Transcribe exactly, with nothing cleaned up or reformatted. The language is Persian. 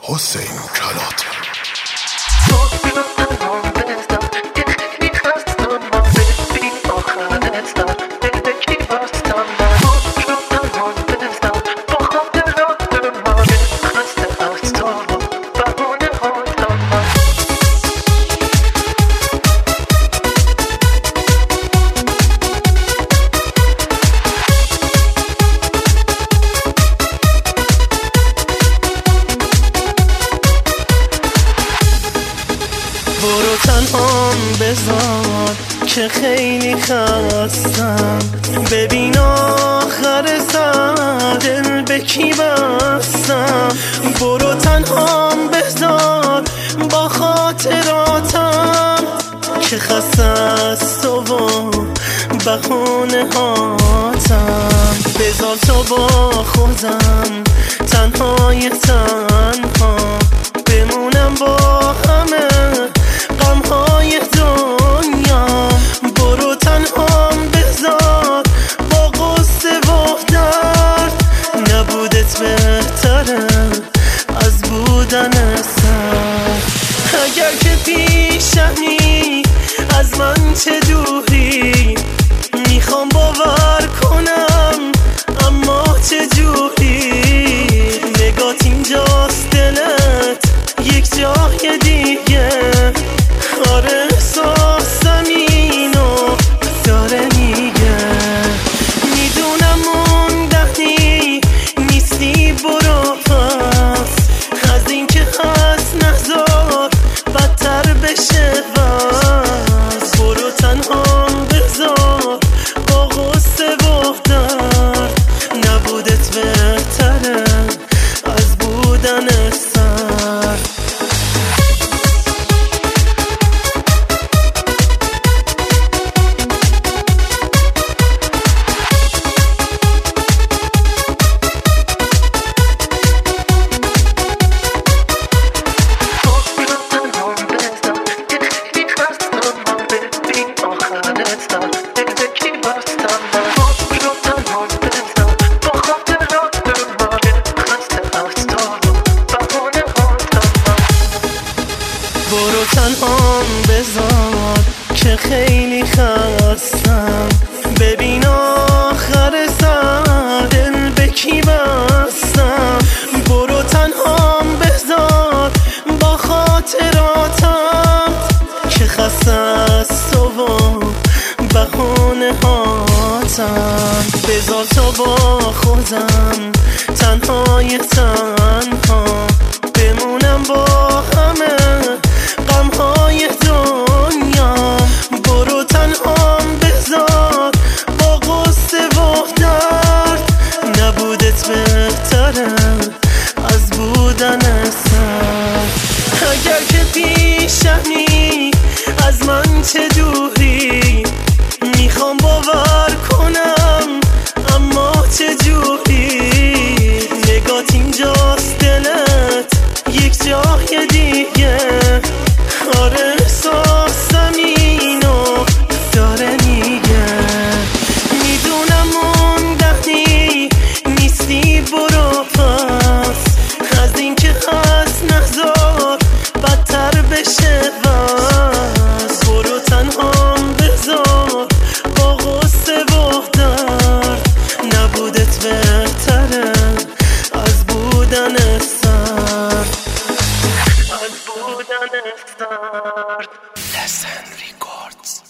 حسین کلات. برو تنهام بذار که خیلی خستم، ببین آخر سر دل به کی بستم. برو تنهام بذار با خاطراتم که خسته از تو و بهونه هاتم. بذار تا با خودم تنهای تنها بمونم با همه غمهای دنیا. برو تنهام بذار با غصه و درد، نبودت بهتره از بودن سر. اگر که پیشمی از من چه دوری، میخوام باور کنم اما چه جوری. نگات اینجاست دلت یک جای دیگه، آره احساسم اینو داره میگه. میدونم موندنی نیستی، برو پس از این که هست نذار بدتر بشه بس. برو تنهام بذار با غصه و درد، نبودت بهتره از بودن سر. برو تنهام بذار که خیلی خستم، ببین آخر سر دل به کی بستم. برو تنهام بذار با خاطراتم که خسته از تو و بهونه هاتم. بذار تا با خودم تنهای تنها بمونم با همه غمهای دنیا. برو تنهام بذار با غصه و درد، نبودت بهتره از بودن سر. اگر که پیشمی از من چه دوری، میخوام باور کنم اما چه جوری. نگات اینجاست دلت یک جای دیگه، آره احساسم اینو داره میگه. میدونم موندنی نیستی، برو پس از این که هست نذار بدتر بشه بس. برو تنهام بذار با غصه و درد، نبودت بهتره از بودن سر. از بودن سر. لسن ریکوردز.